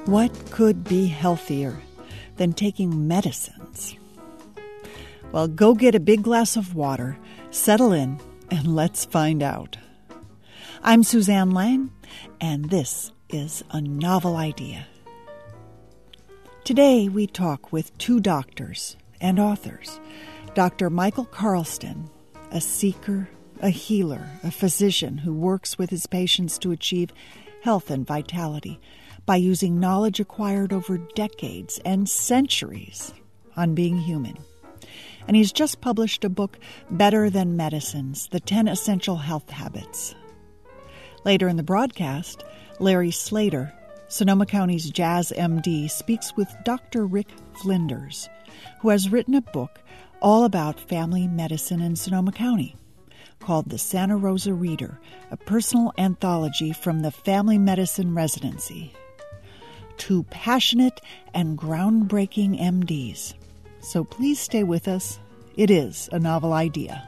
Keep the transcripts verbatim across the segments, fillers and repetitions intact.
What could be healthier than taking medicines? Well, go get a big glass of water, settle in, and let's find out. I'm Suzanne Lang, and this is A Novel Idea. Today we talk with two doctors and authors, Doctor Michael Carlston, a seeker, a healer, a physician who works with his patients to achieve health and vitality by using knowledge acquired over decades and centuries on being human. And he's just published a book, Better Than Medicines, The ten Essential Health Habits. Later in the broadcast, Larry Slater, Sonoma County's Jazz M D, speaks with Doctor Rick Flinders, who has written a book all about family medicine in Sonoma County, called The Santa Rosa Reader, a personal anthology from the Family Medicine Residency. Two passionate and groundbreaking M Ds. So please stay with us. It is a novel idea.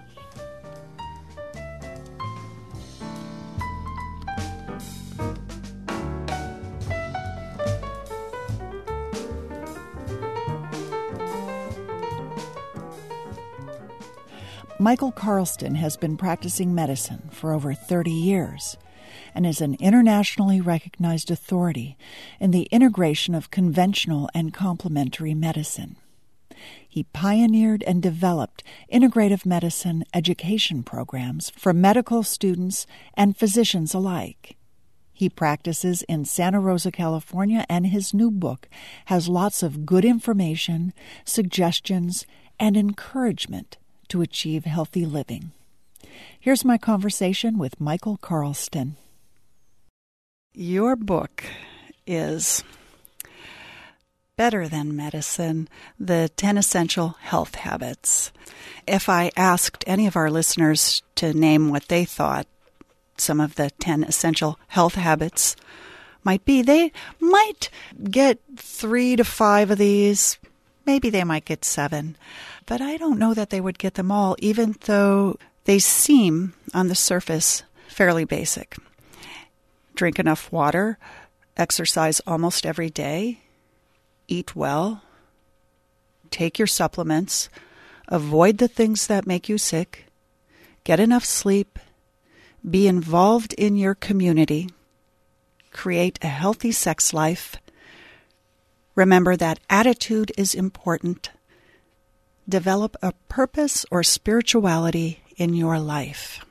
Michael Carlston has been practicing medicine for over thirty years and is an internationally recognized authority in the integration of conventional and complementary medicine. He pioneered and developed integrative medicine education programs for medical students and physicians alike. He practices in Santa Rosa, California, and his new book has lots of good information, suggestions, and encouragement to achieve healthy living. Here's my conversation with Michael Carlston. Your book is Better Than Medicine, The ten Essential Health Habits. If I asked any of our listeners to name what they thought some of the ten essential health habits might be, they might get three to five of these. Maybe they might get seven. But I don't know that they would get them all, even though they seem, on the surface, fairly basic. Drink enough water, exercise almost every day, eat well, take your supplements, avoid the things that make you sick, get enough sleep, be involved in your community, create a healthy sex life, remember that attitude is important, develop a purpose or spirituality in your life.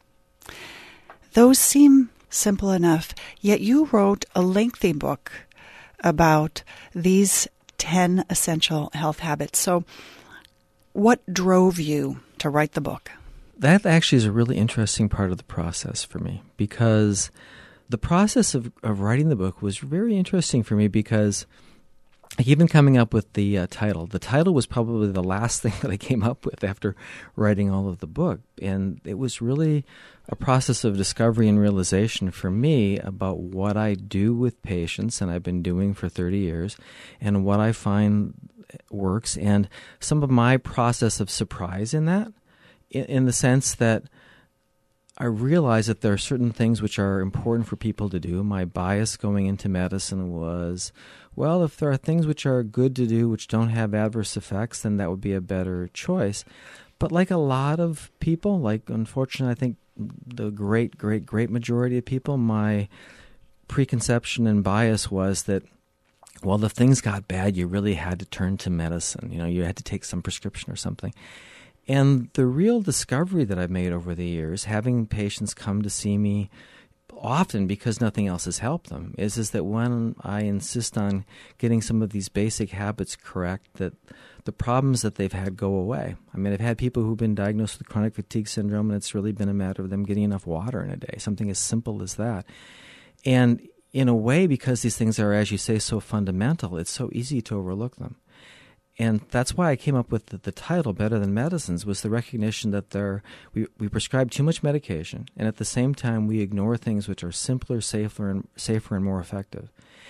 Those seem simple enough, yet you wrote a lengthy book about these ten essential health habits. So what drove you to write the book? That actually is a really interesting part of the process for me, because the process of, of writing the book was very interesting for me because like even coming up with the uh, title, the title was probably the last thing that I came up with after writing all of the book. And it was really a process of discovery and realization for me about what I do with patients, and I've been doing for thirty years, and what I find works, and some of my process of surprise in that, in, in the sense that I realize that there are certain things which are important for people to do. My bias going into medicine was, well, if there are things which are good to do which don't have adverse effects, then that would be a better choice. But like a lot of people, like unfortunately I think the great, great, great majority of people, my preconception and bias was that, well, if things got bad, you really had to turn to medicine. You know, you had to take some prescription or something. And the real discovery that I've made over the years, having patients come to see me often because nothing else has helped them, is, is that when I insist on getting some of these basic habits correct, that the problems that they've had go away. I mean, I've had people who've been diagnosed with chronic fatigue syndrome, and it's really been a matter of them getting enough water in a day, something as simple as that. And in a way, because these things are, as you say, so fundamental, it's so easy to overlook them. And that's why I came up with the, the title, Better Than Medicines, was the recognition that there we, we prescribe too much medication, and at the same time we ignore things which are simpler, safer, and safer and more effective.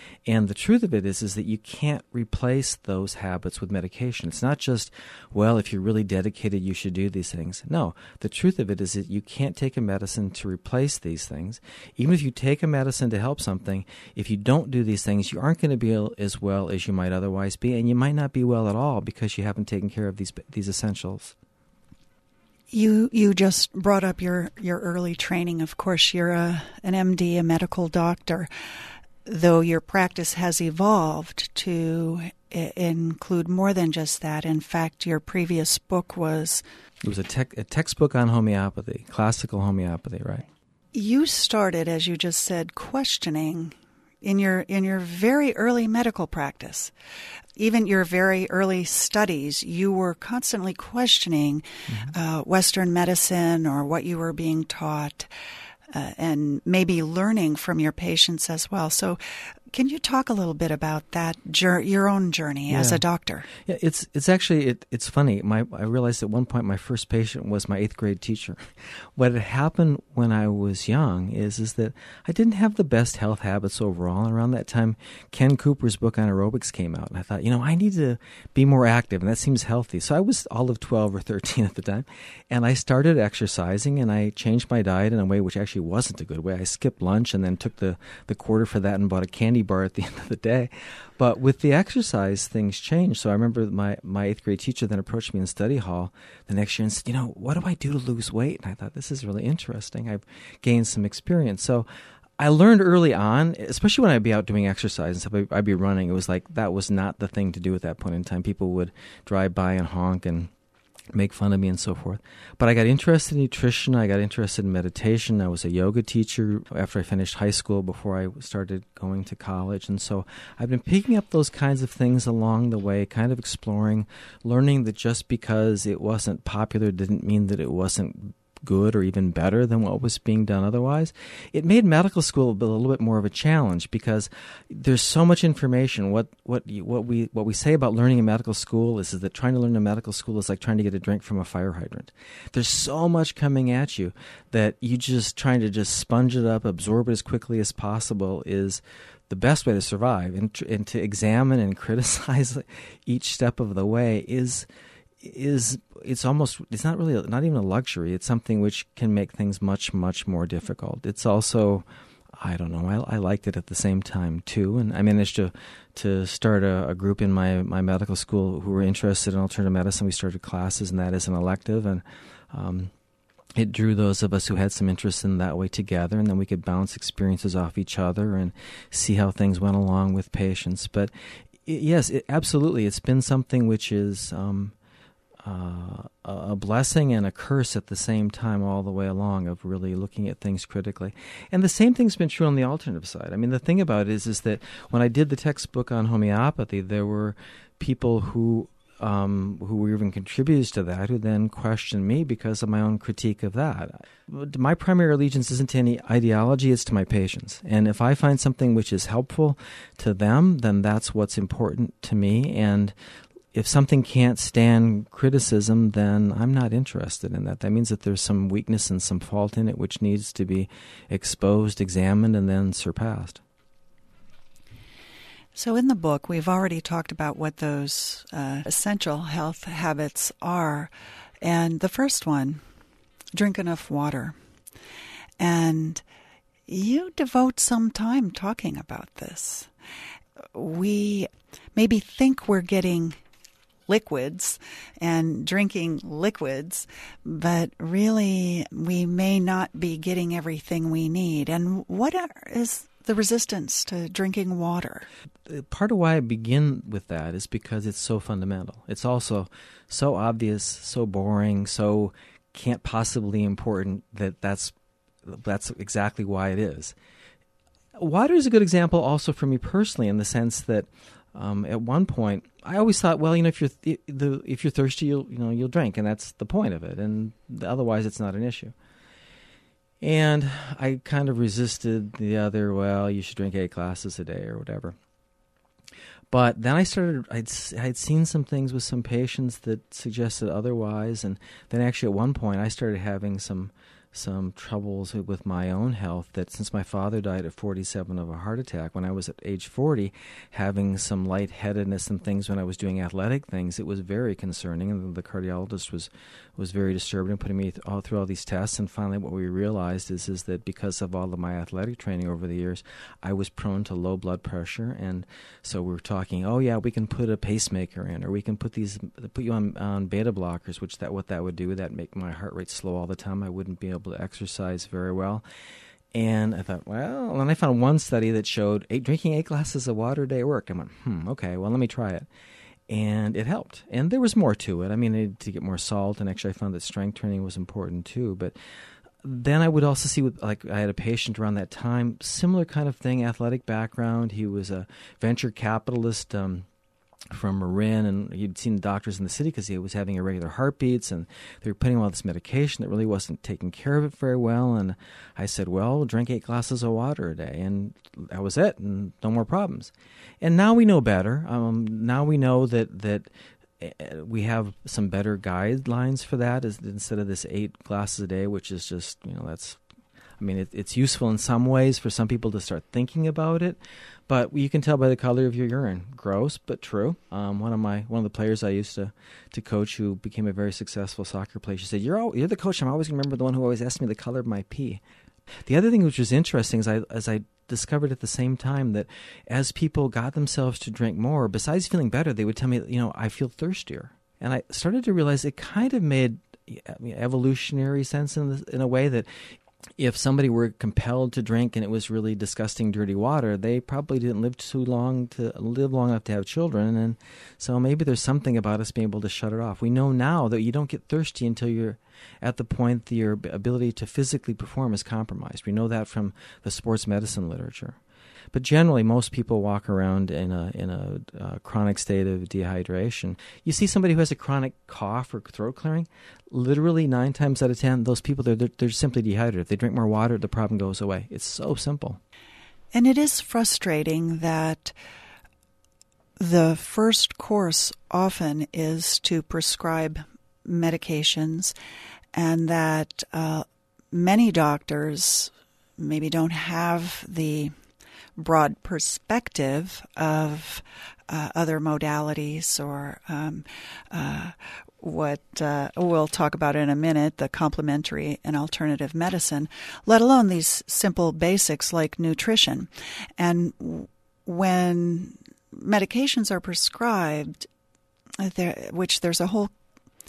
And the truth of it is, is that you can't replace those habits with medication. It's not just, well, if you're really dedicated, you should do these things. No, the truth of it is that you can't take a medicine to replace these things. Even if you take a medicine to help something, if you don't do these things, you aren't going to be as well as you might otherwise be, and you might not be well at all because you haven't taken care of these these essentials. You you just brought up your, your early training. Of course, you're a, an M D, a medical doctor, though your practice has evolved to I- include more than just that. In fact, your previous book was... It was a, tech, a textbook on homeopathy, classical homeopathy, right? You started, as you just said, questioning in your in your very early medical practice. Even your very early studies, you were constantly questioning mm-hmm. uh, Western medicine or what you were being taught, uh, and maybe learning from your patients as well. So can you talk a little bit about that, jur- your own journey yeah. as a doctor? Yeah, it's it's actually, it, it's funny. My I realized at one point my first patient was my eighth grade teacher. What had happened when I was young is, is that I didn't have the best health habits overall. And around that time, Ken Cooper's book on aerobics came out. And I thought, you know, I need to be more active, and that seems healthy. So I was all of twelve or thirteen at the time. And I started exercising, and I changed my diet in a way which actually wasn't a good way. I skipped lunch and then took the, the quarter for that and bought a candy bar at the end of the day. But with the exercise, things changed. So I remember my, my eighth grade teacher then approached me in study hall the next year and said, you know, what do I do to lose weight? And I thought, this is really interesting. I've gained some experience. So I learned early on, especially when I'd be out doing exercise and stuff, I'd be running. It was like that was not the thing to do at that point in time. People would drive by and honk and make fun of me and so forth. But I got interested in nutrition. I got interested in meditation. I was a yoga teacher after I finished high school before I started going to college. And so I've been picking up those kinds of things along the way, kind of exploring, learning that just because it wasn't popular didn't mean that it wasn't good or even better than what was being done otherwise. It made medical school a little bit more of a challenge because there's so much information. What what you, what we what we say about learning in medical school is, is that trying to learn in medical school is like trying to get a drink from a fire hydrant. There's so much coming at you that you just trying to just sponge it up, absorb it as quickly as possible is the best way to survive. And, and to examine and criticize each step of the way is is it's almost it's not really not even a luxury. It's something which can make things much much more difficult. It's also, I don't know, I, I liked it at the same time too, and I managed to to start a, a group in my my medical school who were interested in alternative medicine. We started classes and that as an elective, and um, it drew those of us who had some interest in that way together, and then we could bounce experiences off each other and see how things went along with patients. But it, yes, it, absolutely, it's been something which is Um, Uh, a blessing and a curse at the same time all the way along, of really looking at things critically. And the same thing's been true on the alternative side. I mean, the thing about it is, is that when I did the textbook on homeopathy, there were people who um, who were even contributors to that who then questioned me because of my own critique of that. My primary allegiance isn't to any ideology, it's to my patients. And if I find something which is helpful to them, then that's what's important to me. And if something can't stand criticism, then I'm not interested in that. That means that there's some weakness and some fault in it which needs to be exposed, examined, and then surpassed. So in the book, we've already talked about what those uh, essential health habits are. And the first one, drink enough water. And you devote some time talking about this. We maybe think we're getting liquids and drinking liquids, but really we may not be getting everything we need. And what are, is the resistance to drinking water? Part of why I begin with that is because it's so fundamental. It's also so obvious, so boring, so can't possibly important that that's that's exactly why it is. Water is a good example also for me personally, in the sense that Um, at one point, I always thought, well, you know, if you're th- the if you're thirsty, you'll you know you'll drink, and that's the point of it. And otherwise, it's not an issue. And I kind of resisted the other. Well, you should drink eight glasses a day or whatever. But then I started. I'd I'd seen some things with some patients that suggested otherwise, and then actually at one point I started having some some troubles with my own health, that since my father died at forty-seven of a heart attack, when I was at age forty, having some lightheadedness and things when I was doing athletic things, it was very concerning. And the cardiologist was, was very disturbed and putting me th- all through all these tests. And finally what we realized is, is that because of all of my athletic training over the years, I was prone to low blood pressure. And so we were talking, oh yeah, we can put a pacemaker in, or we can put these, put you on, on beta blockers, which that what that would do, that make my heart rate slow all the time. I wouldn't be able to exercise very well. And I thought, well, and I found one study that showed eight, drinking eight glasses of water a day worked. I went, hmm, okay, well, let me try it. And it helped. And there was more to it. I mean, I needed to get more salt, and actually I found that strength training was important too. But then I would also see, with, like, I had a patient around that time, similar kind of thing, athletic background. He was a venture capitalist, um, from Marin, and he'd seen the doctors in the city because he was having irregular heartbeats, and they were putting him on this medication that really wasn't taking care of it very well. And I said, well, drink eight glasses of water a day, and that was it, and no more problems. And now we know better. Um, now we know that that we have some better guidelines for that, is instead of this eight glasses a day, which is just, you know, that's, I mean, it, it's useful in some ways for some people to start thinking about it, but you can tell by the color of your urine. Gross, but true. Um, one of my one of the players I used to, to coach, who became a very successful soccer player, she said, "You're all, you're the coach. I'm always going to remember the one who always asked me the color of my pee." The other thing which was interesting is I as I discovered at the same time that as people got themselves to drink more, besides feeling better, they would tell me, you know, I feel thirstier, and I started to realize it kind of made I mean, evolutionary sense in the, in a way that if somebody were compelled to drink and it was really disgusting, dirty water, they probably didn't live too long to live long enough to have children. And so maybe there's something about us being able to shut it off. We know now that you don't get thirsty until you're at the point that your ability to physically perform is compromised. We know that from the sports medicine literature. But generally, most people walk around in a in a uh, chronic state of dehydration. You see somebody who has a chronic cough or throat clearing, literally nine times out of ten, those people, they're, they're, they're simply dehydrated. If they drink more water, the problem goes away. It's so simple. And it is frustrating that the first course often is to prescribe medications, and that uh, many doctors maybe don't have the broad perspective of uh, other modalities, or um, uh, what uh, we'll talk about in a minute, the complementary and alternative medicine, let alone these simple basics like nutrition. And when medications are prescribed, there, which there's a whole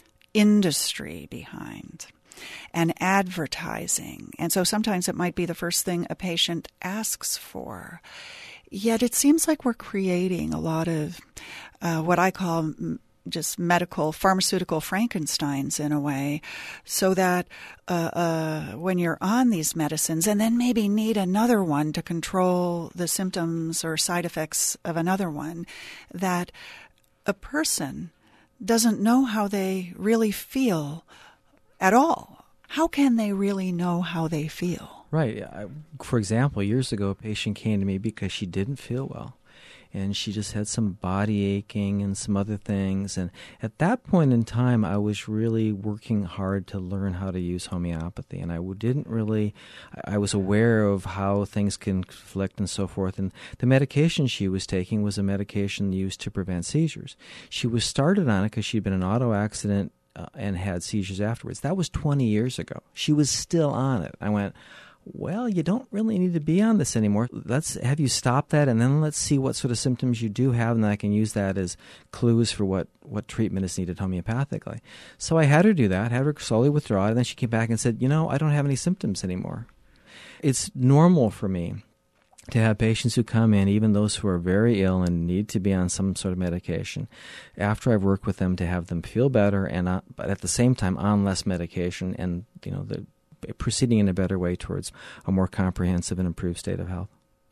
industry behind, and advertising. And so sometimes it might be the first thing a patient asks for. Yet it seems like we're creating a lot of uh, what I call just medical, pharmaceutical Frankensteins in a way, so that uh, uh, when you're on these medicines and then maybe need another one to control the symptoms or side effects of another one, that a person doesn't know how they really feel at all. How can they really know how they feel? Right. I, for example, years ago, a patient came to me because she didn't feel well, and she just had some body aching and some other things. And at that point in time, I was really working hard to learn how to use homeopathy, and I didn't really, I was aware of how things can conflict and so forth. And the medication she was taking was a medication used to prevent seizures. She was started on it because she'd been in an auto accident Uh, and had seizures afterwards. That was twenty years ago. She was still on it. I went, well, you don't really need to be on this anymore. Let's have you stop that, and then let's see what sort of symptoms you do have, and then I can use that as clues for what, what treatment is needed homeopathically. So I had her do that, had her slowly withdraw it, and then she came back and said, you know, I don't have any symptoms anymore. It's normal for me to have patients who come in, even those who are very ill and need to be on some sort of medication, after I've worked with them, to have them feel better, and uh, but at the same time on less medication, and you know, the, proceeding in a better way towards a more comprehensive and improved state of health.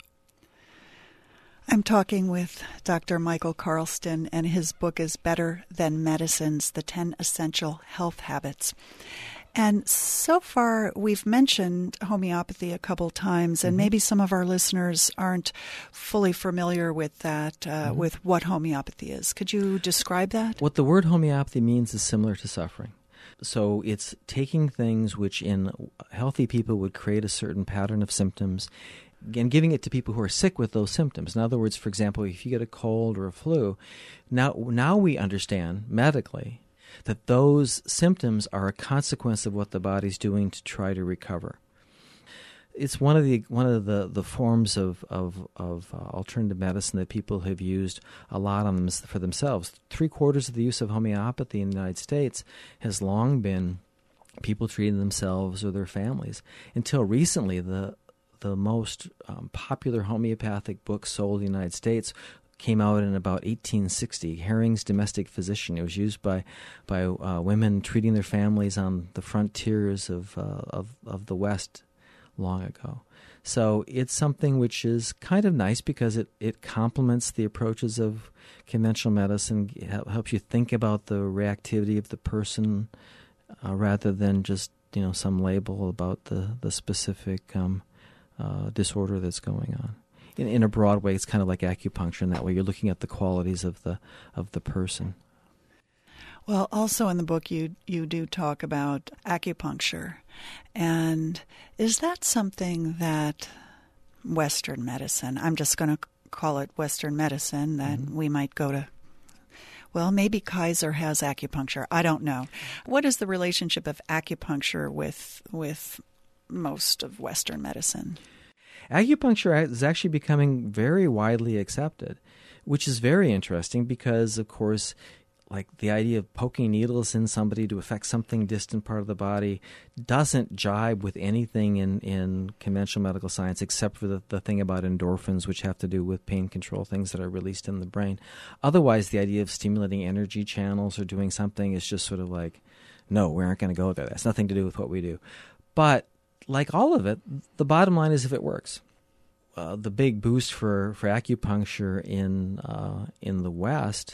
I'm talking with Doctor Michael Carlston, and his book is Better Than Medicines, The ten Essential Health Habits. And so far, we've mentioned homeopathy a couple times, and mm-hmm. maybe some of our listeners aren't fully familiar with that, uh, mm-hmm. with what homeopathy is. Could you describe that? What the word homeopathy means is similar to suffering. So it's taking things which in healthy people would create a certain pattern of symptoms and giving it to people who are sick with those symptoms. In other words, for example, if you get a cold or a flu, now now we understand medically that those symptoms are a consequence of what the body's doing to try to recover. It's one of the one of the, the forms of of, of uh, alternative medicine that people have used a lot on them for themselves. Three quarters of the use of homeopathy in the United States has long been people treating themselves or their families. Until recently, the the most um, popular homeopathic book sold in the United States came out in about eighteen sixty, Herring's Domestic Physician. It was used by by uh, women treating their families on the frontiers of, uh, of of the West long ago. So it's something which is kind of nice because it, it complements the approaches of conventional medicine, it helps you think about the reactivity of the person uh, rather than just, you know, some label about the, the specific um, uh, disorder that's going on. In, in a broad way, it's kind of like acupuncture in that way. You're looking at the qualities of the of the person. Well, also in the book you you do talk about acupuncture. And is that something that Western medicine, I'm just going to call it Western medicine, that mm-hmm. we might go to, well, maybe Kaiser has acupuncture. I don't know. What is the relationship of acupuncture with with most of Western medicine? Acupuncture is actually becoming very widely accepted, which is very interesting because, of course, like the idea of poking needles in somebody to affect something distant part of the body doesn't jibe with anything in, in conventional medical science except for the, the thing about endorphins, which have to do with pain control, things that are released in the brain. Otherwise, the idea of stimulating energy channels or doing something is just sort of like, no, we aren't going to go there. That's nothing to do with what we do. But like all of it, the bottom line is if it works. Uh, the big boost for, for acupuncture in uh, in the West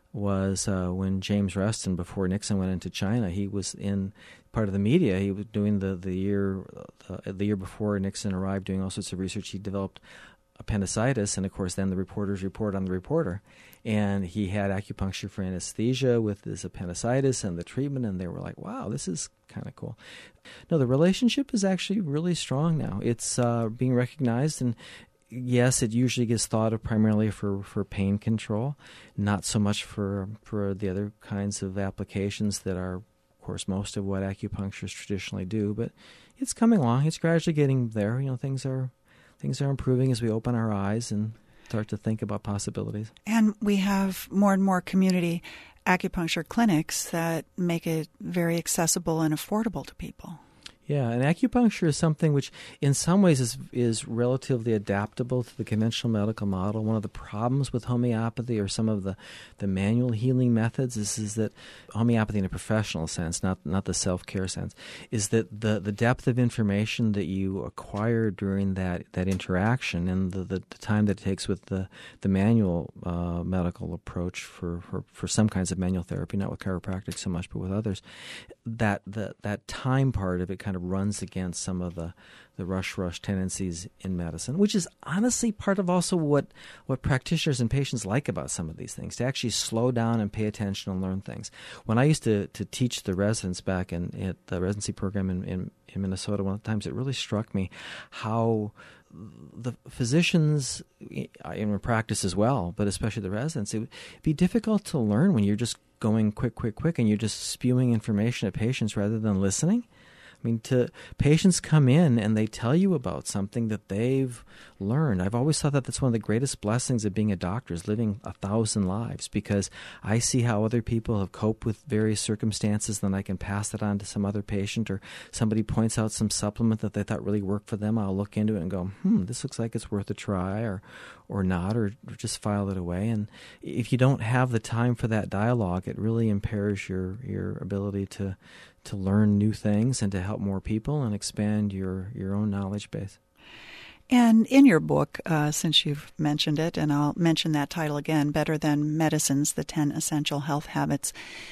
was uh, when James Reston, before Nixon went into China, he was in part of the media. He was doing the the year uh, the year before Nixon arrived, doing all sorts of research. He developed appendicitis, and of course, then the reporters report on the reporter. And he had acupuncture for anesthesia with his appendicitis and the treatment, and they were like, "Wow, this is kind of cool." No, the relationship is actually really strong now. It's uh, being recognized, and yes, it usually gets thought of primarily for, for pain control, not so much for for the other kinds of applications that are, of course, most of what acupuncturists traditionally do. But it's coming along. It's gradually getting there. You know, things are things are improving as we open our eyes and start to think about possibilities. And we have more and more community acupuncture clinics that make it very accessible and affordable to people. Yeah, and acupuncture is something which in some ways is is relatively adaptable to the conventional medical model. One of the problems with homeopathy or some of the, the manual healing methods is, is that homeopathy in a professional sense, not not the self-care sense, is that the, the depth of information that you acquire during that, that interaction and the, the, the time that it takes with the, the manual uh, medical approach for, for, for some kinds of manual therapy, not with chiropractic so much, but with others, that the, that time part of it kind of runs against some of the, the rush-rush tendencies in medicine, which is honestly part of also what, what practitioners and patients like about some of these things, to actually slow down and pay attention and learn things. When I used to, to teach the residents back in at the residency program in, in, in Minnesota, one of the times it really struck me how the physicians in practice as well, but especially the residents, it would be difficult to learn when you're just going quick, quick, quick, and you're just spewing information at patients rather than listening. I mean, to patients come in and they tell you about something that they've learned. I've always thought that that's one of the greatest blessings of being a doctor is living a thousand lives, because I see how other people have coped with various circumstances, then I can pass that on to some other patient, or somebody points out some supplement that they thought really worked for them. I'll look into it and go, hmm, this looks like it's worth a try, or or not, or, or just file it away. And if you don't have the time for that dialogue, it really impairs your, your ability to to learn new things and to help more people and expand your, your own knowledge base. And in your book, uh, since you've mentioned it, and I'll mention that title again, Better Than Medicines, The ten Essential Health Habits,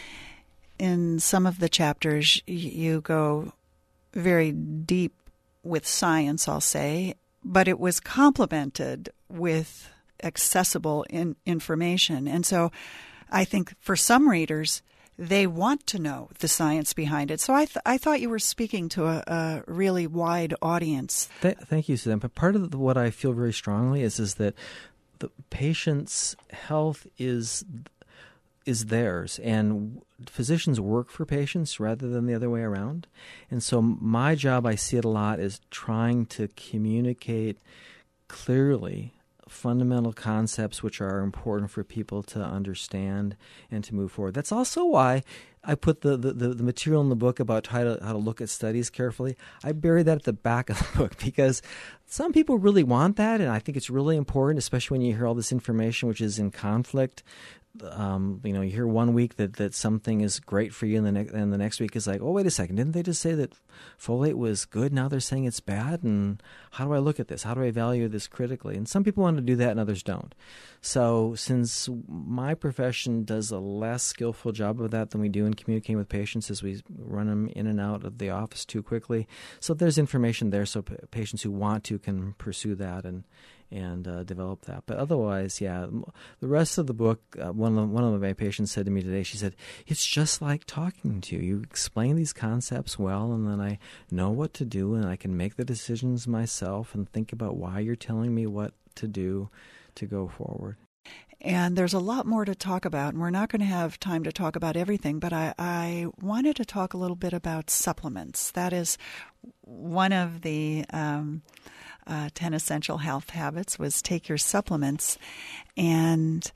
in some of the chapters you go very deep with science, I'll say, but it was complemented with accessible in- information. And so I think for some readers, they want to know the science behind it. So I th- I thought you were speaking to a, a really wide audience. Th- thank you, Suzanne. But part of the, what I feel very strongly is is that the patient's health is is theirs, and physicians work for patients rather than the other way around. And so my job, I see it a lot, is trying to communicate clearly fundamental concepts which are important for people to understand and to move forward. That's also why I put the, the, the material in the book about how to, how to look at studies carefully. I bury that at the back of the book because some people really want that, and I think it's really important, especially when you hear all this information which is in conflict. Um, you know, you hear one week that, that something is great for you, and the, ne- and the next week is like, oh, wait a second, didn't they just say that folate was good? Now they're saying it's bad, and how do I look at this? How do I value this critically? And some people want to do that and others don't. So since my profession does a less skillful job of that than we do in communicating with patients, as we run them in and out of the office too quickly, so there's information there so p- patients who want to can pursue that and and uh, develop that. But otherwise, yeah, the rest of the book, uh, one of one of my patients said to me today, she said, it's just like talking to you. You explain these concepts well, and then I know what to do, and I can make the decisions myself and think about why you're telling me what to do to go forward. And there's a lot more to talk about, and we're not going to have time to talk about everything, but I, I wanted to talk a little bit about supplements. That is one of the um, uh, ten essential health habits was take your supplements. And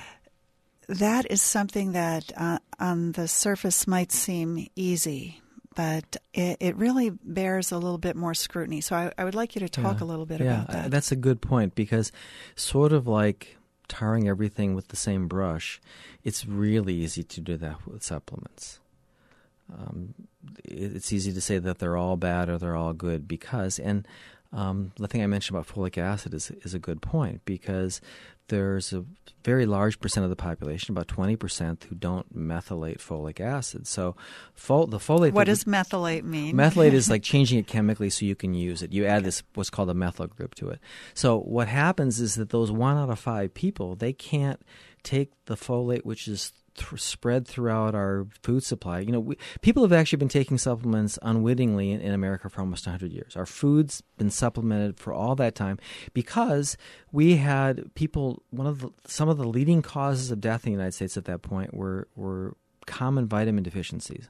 that is something that uh, on the surface might seem easy, but it, it really bears a little bit more scrutiny. So I, I would like you to talk yeah. a little bit yeah, about that. That's a good point, because sort of like tarring everything with the same brush, it's really easy to do that with supplements. Um, it, it's easy to say that they're all bad or they're all good because, and um, the thing I mentioned about folic acid is is a good point, because there's a very large percent of the population, about twenty percent, who don't methylate folic acid. So fol- the folate... What does methylate mean? Methylate is like changing it chemically so you can use it. You add this, what's called a methyl group to it. So what happens is that those one out of five people, they can't take the folate, which is th- spread throughout our food supply. You know, we, people have actually been taking supplements unwittingly in, in America for almost one hundred years. Our food's been supplemented for all that time because we had people, one of the, some of the leading causes of death in the United States at that point were, were common vitamin deficiencies.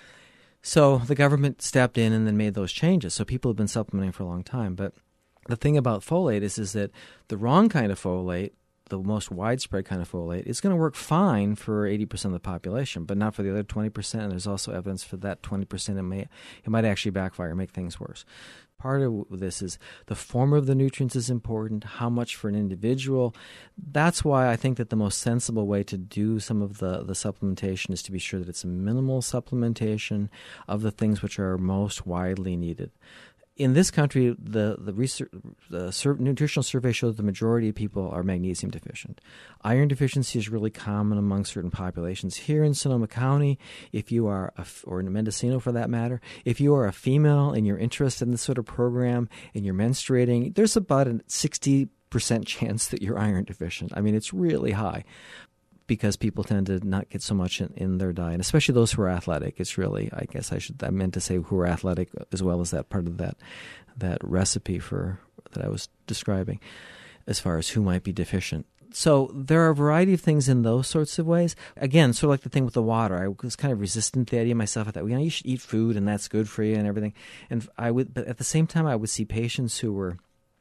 So the government stepped in and then made those changes. So people have been supplementing for a long time. But the thing about folate is, is that the wrong kind of folate, the most widespread kind of folate, is going to work fine for eighty percent of the population, but not for the other twenty percent. And there's also evidence for that twenty percent it may it might actually backfire and make things worse. Part of this is the form of the nutrients is important, how much for an individual. That's why I think that the most sensible way to do some of the, the supplementation is to be sure that it's a minimal supplementation of the things which are most widely needed. In this country, the the, research, the sur- nutritional survey shows the majority of people are magnesium deficient. Iron deficiency is really common among certain populations. Here in Sonoma County, if you are, a, or in Mendocino for that matter, if you are a female and you're interested in this sort of program and you're menstruating, there's about a sixty percent chance that you're iron deficient. I mean, it's really high, because people tend to not get so much in, in their diet, especially those who are athletic. It's really, I guess I should, I meant to say who are athletic as well as that part of that that recipe for that I was describing as far as who might be deficient. So there are a variety of things in those sorts of ways. Again, sort of like the thing with the water. I was kind of resistant to the idea myself. I thought, well, you know, you should eat food and that's good for you and everything. And I would, but at the same time, I would see patients who were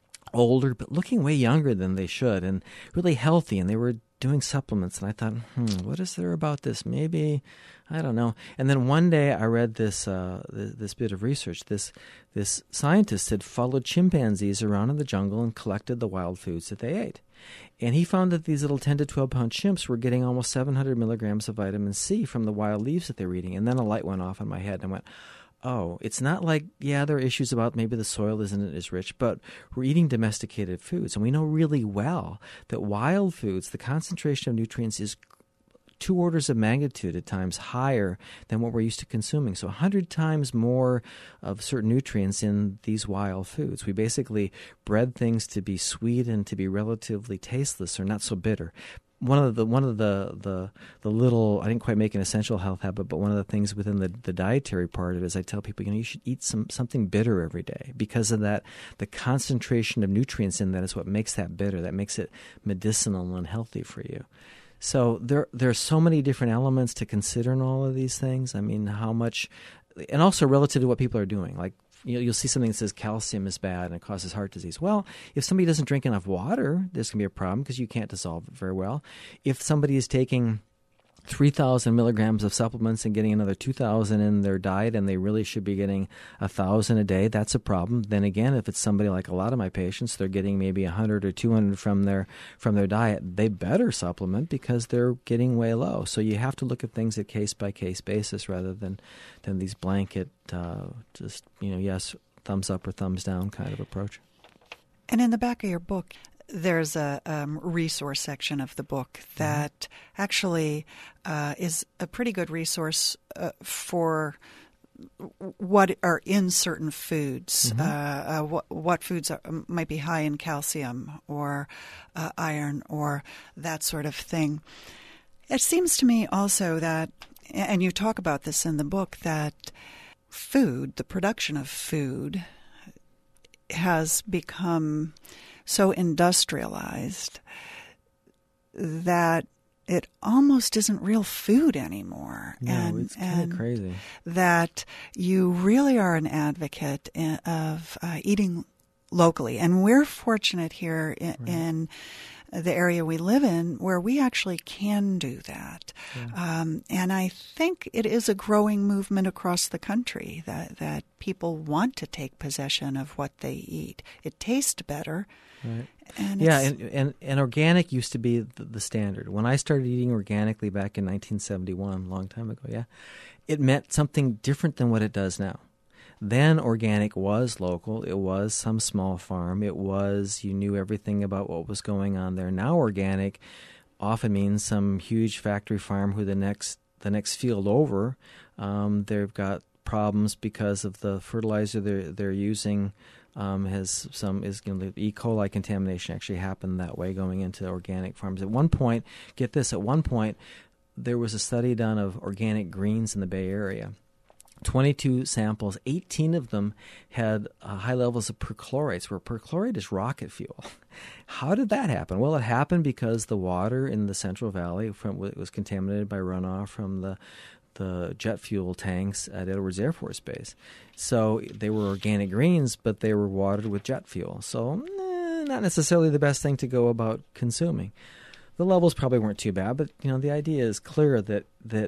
older but looking way younger than they should and really healthy, and they were doing supplements, and I thought, hmm, what is there about this? Maybe, I don't know. And then one day I read this uh, this, this bit of research. This this scientist had followed chimpanzees around in the jungle and collected the wild foods that they ate. And he found that these little ten to twelve pound chimps were getting almost seven hundred milligrams of vitamin C from the wild leaves that they were eating. And then a light went off in my head, and I went, oh, it's not like, yeah, there are issues about maybe the soil isn't as rich, but we're eating domesticated foods. And we know really well that wild foods, the concentration of nutrients is two orders of magnitude at times higher than what we're used to consuming. So one hundred times more of certain nutrients in these wild foods. We basically bred things to be sweet and to be relatively tasteless or not so bitter. one of the one of the, the the little, I didn't quite make an essential health habit, but one of the things within the, the dietary part of it is I tell people, you know, you should eat some something bitter every day, because of that, the concentration of nutrients in that is what makes that bitter, that makes it medicinal and healthy for you. So there there are so many different elements to consider in all of these things. I mean, how much, and also relative to what people are doing. Like, you know, you'll see something that says calcium is bad and it causes heart disease. Well, if somebody doesn't drink enough water, there's going to be a problem because you can't dissolve it very well. If somebody is taking three thousand milligrams of supplements and getting another two thousand in their diet, and they really should be getting one thousand a day, that's a problem. Then again, if it's somebody like a lot of my patients, they're getting maybe one hundred or two hundred from their from their diet, they better supplement because they're getting way low. So you have to look at things at case-by-case basis rather than, than these blanket, uh, just, you know, yes, thumbs up or thumbs down kind of approach. And in the back of your book, there's a um, resource section of the book that mm-hmm. actually uh, is a pretty good resource uh, for what are in certain foods, mm-hmm. uh, uh, what, what foods are, might be high in calcium or uh, iron or that sort of thing. It seems to me also that, and you talk about this in the book, that food, the production of food, has become so industrialized that it almost isn't real food anymore. No, and, it's kind of crazy. That you really are an advocate in, of uh, eating locally. And we're fortunate here in, right. in the area we live in where we actually can do that. Yeah. Um, and I think it is a growing movement across the country that, that people want to take possession of what they eat. It tastes better. Right. And yeah, and, and and organic used to be the, the standard. When I started eating organically back in nineteen seventy-one, a long time ago, yeah, it meant something different than what it does now. Then organic was local. It was some small farm. It was, you knew everything about what was going on there. Now organic often means some huge factory farm who the next the next field over, um, they've got problems because of the fertilizer they're they're using. Um, has some is you know, the E. coli contamination actually happened that way going into organic farms. At one point, get this, at one point there was a study done of organic greens in the Bay Area. twenty-two samples, eighteen of them had uh, high levels of perchlorates, where perchlorate is rocket fuel. How did that happen? Well, it happened because the water in the Central Valley from, was contaminated by runoff from the the jet fuel tanks at Edwards Air Force Base. So they were organic greens, but they were watered with jet fuel. So eh, not necessarily the best thing to go about consuming. The levels probably weren't too bad, but you know the idea is clear that that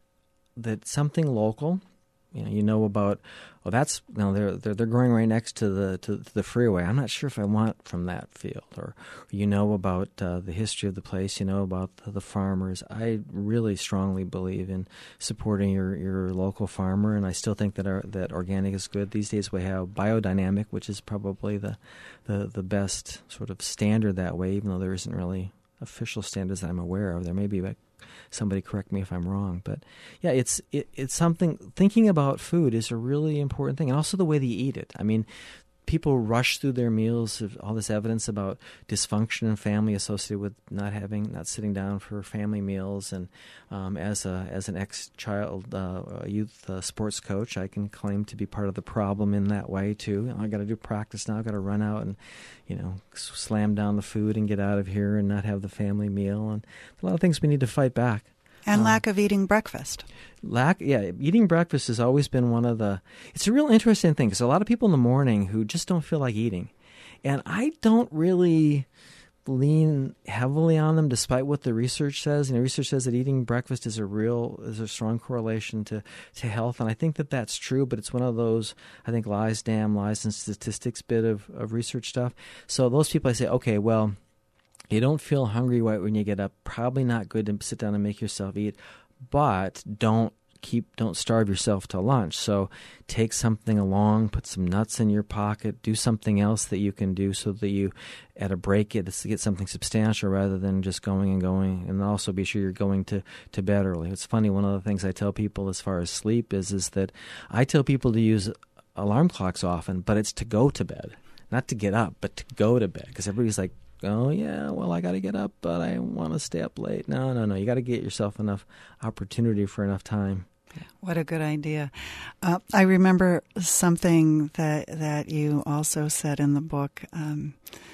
that something local, you know, you know about, oh, that's, you know, they're they're they're growing right next to the to, to the freeway. I'm not sure if I want from that field, or you know about uh, the history of the place. You know about the, the farmers. I really strongly believe in supporting your, your local farmer, and I still think that our, that organic is good. These days we have biodynamic, which is probably the the the best sort of standard that way, even though there isn't really official standards that I'm aware of. There may be, but somebody correct me if I'm wrong. But yeah, it's it, it's something, thinking about food is a really important thing. And also the way that you eat it. I mean, people rush through their meals, all this evidence about dysfunction in family associated with not having, not sitting down for family meals. And um, as a as an ex-child uh, youth uh, sports coach, I can claim to be part of the problem in that way too. You know, I got to do practice now. I got to run out and, you know, slam down the food and get out of here and not have the family meal. And a lot of things we need to fight back. And um, lack of eating breakfast. Lack, yeah, eating breakfast has always been one of the, it's a real interesting thing because a lot of people in the morning who just don't feel like eating. And I don't really lean heavily on them despite what the research says. And the research says that eating breakfast is a real, is a strong correlation to, to health. And I think that that's true, but it's one of those, I think, lies, damn lies, and statistics bit of, of research stuff. So those people, I say, okay, well, you don't feel hungry right when you get up. Probably not good to sit down and make yourself eat, but don't keep, don't starve yourself to lunch. So take something along, put some nuts in your pocket, do something else that you can do so that you, at a break, get, get something substantial rather than just going and going. And also be sure you're going to, to bed early. It's funny, one of the things I tell people as far as sleep is, is that I tell people to use alarm clocks often, but it's to go to bed. Not to get up, but to go to bed. Because everybody's like, go, yeah, well, I got to get up, but I want to stay up late. No, no, no. You got to get yourself enough opportunity for enough time. What a good idea. Uh, I remember something that that you also said in the book. Um,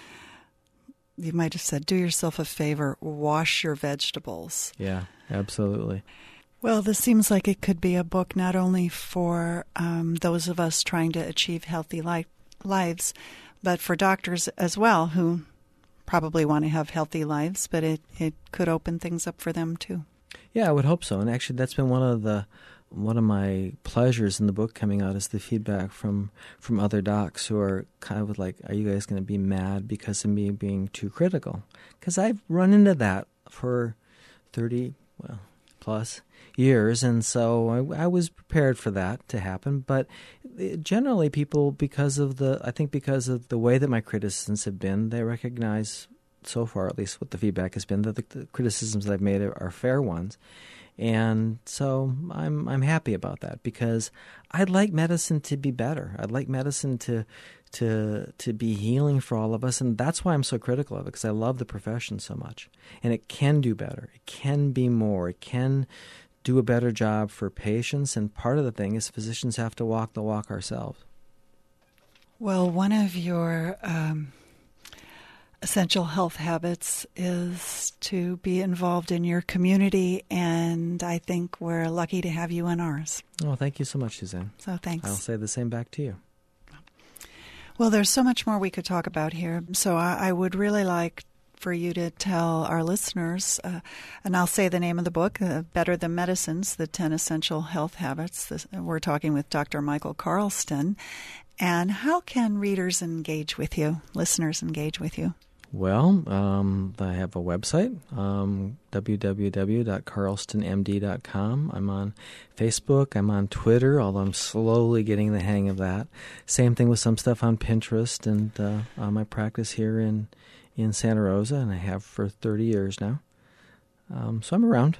you might have said, do yourself a favor, wash your vegetables. Yeah, absolutely. Well, this seems like it could be a book not only for um, those of us trying to achieve healthy li- lives, but for doctors as well who probably want to have healthy lives, but it, it could open things up for them too. Yeah, I would hope so. And actually, that's been one of the one of my pleasures in the book coming out is the feedback from, from other docs who are kind of like, are you guys going to be mad because of me being too critical? Because I've run into that for thirty, well, plus years, and so I, I was prepared for that to happen. But generally, people, because of the, I think because of the way that my criticisms have been, they recognize, so far at least what the feedback has been, that the, the criticisms that I've made are, are fair ones. And so I'm I'm happy about that, because I'd like medicine to be better. I'd like medicine to to to be healing for all of us, and that's why I'm so critical of it, because I love the profession so much. And it can do better. It can be more. It can do a better job for patients, and part of the thing is physicians have to walk the walk ourselves. Well, one of your um essential health habits is to be involved in your community, and I think we're lucky to have you in ours. Oh, thank you so much, Suzanne. So thanks. I'll say the same back to you. Well, there's so much more we could talk about here, so I, I would really like for you to tell our listeners, uh, and I'll say the name of the book, uh, Better Than Medicines, The ten Essential Health Habits. This, we're talking with Doctor Michael Carlston. And how can readers engage with you, listeners engage with you? Well, um, I have a website, um, w w w dot carlston m d dot com. I'm on Facebook. I'm on Twitter, although I'm slowly getting the hang of that. Same thing with some stuff on Pinterest, and uh, on my practice here in, in Santa Rosa, and I have for thirty years now. Um, so I'm around.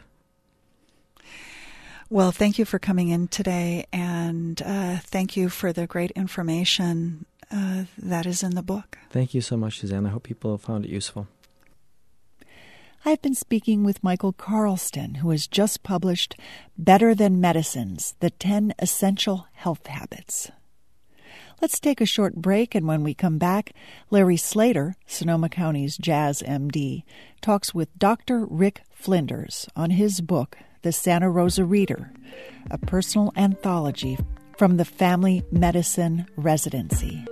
Well, thank you for coming in today, and uh, thank you for the great information Uh, that is in the book. Thank you so much, Suzanne. I hope people have found it useful. I've been speaking with Michael Carlston, who has just published Better Than Medicines, The ten Essential Health Habits. Let's take a short break, and when we come back, Larry Slater, Sonoma County's Jazz M D, talks with Doctor Rick Flinders on his book, The Santa Rosa Reader, a personal anthology from the Family Medicine Residency.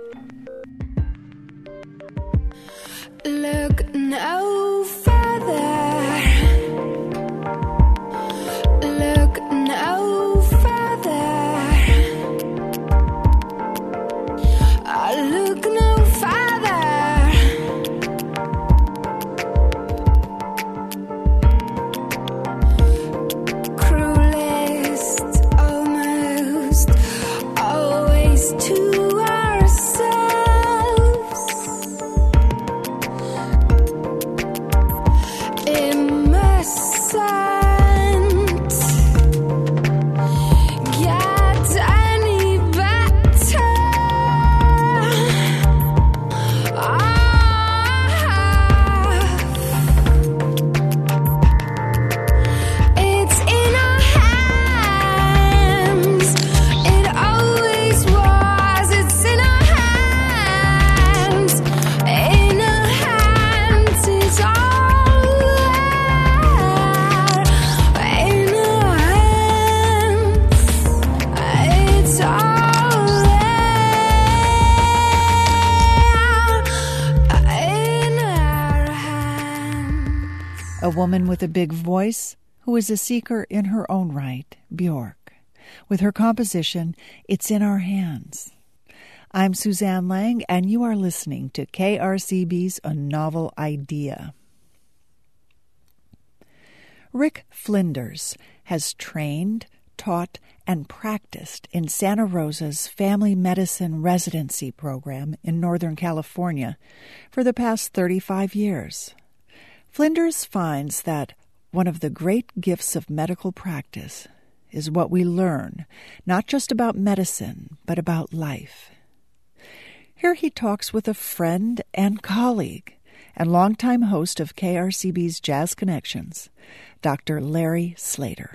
Look no further. Look no further. I look no further. Cruelest, almost always to A woman with a big voice who is a seeker in her own right, Bjork, with her composition, It's in Our Hands. I'm Suzanne Lang, and you are listening to K R C B's A Novel Idea. Rick Flinders has trained, taught, and practiced in Santa Rosa's Family Medicine Residency program in Northern California for the past thirty-five years. Flinders finds that one of the great gifts of medical practice is what we learn, not just about medicine, but about life. Here he talks with a friend and colleague and longtime host of K R C B's Jazz Connections, Doctor Larry Slater.